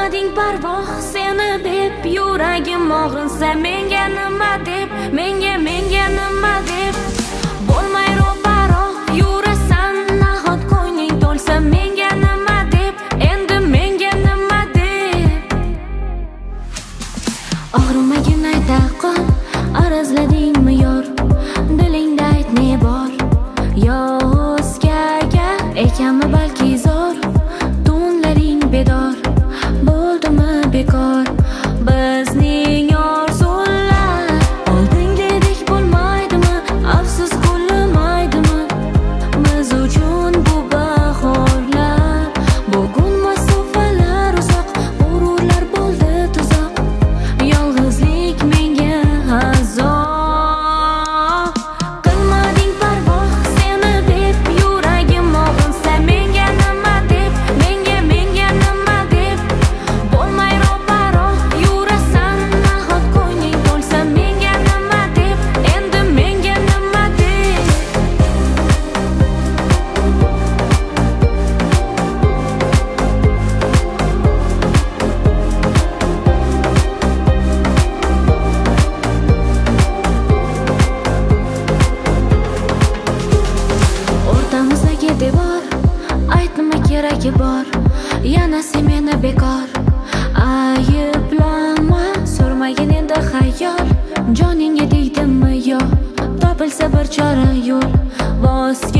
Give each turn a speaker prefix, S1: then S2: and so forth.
S1: Qilmading parvo seni deb, yuragim og'rinsa menga nima deb, menga nima deb. Bo'lmay ro'paro yurasan, nahot ko'ngling to'lsa menga nima deb, endi menga nima deb. Og'rimagin ayta qol, arazladingmi yor, dilingda ayt ne bor. Yo o'zgaga ekanmi balki zo'r, tunlaring bedor bo'ldimi bekor. Bizning orzular olding dedik bo'lmaydimi, afsus qo'lmaydimi biz uchun bu bahorlar. Bugun masofalar uzoq, g'ururlar bo'ldi tuzoq, yolg'izlik menga azob. Qilmading parvo seni deb, yuragim og'rinsa menga nima deb, menga nima deb. Bo'lmay ro'paro yurasan, nahot ko'ngling to'lsa menga nima deb, endi menga nima deb. O'rtamizdagi devor, ayt nima keragi bor, yana sen meni bekor ayblama. So'rmagin endi xayol, joningga tegdimmi yo, topilsa bir chora yo'l, voz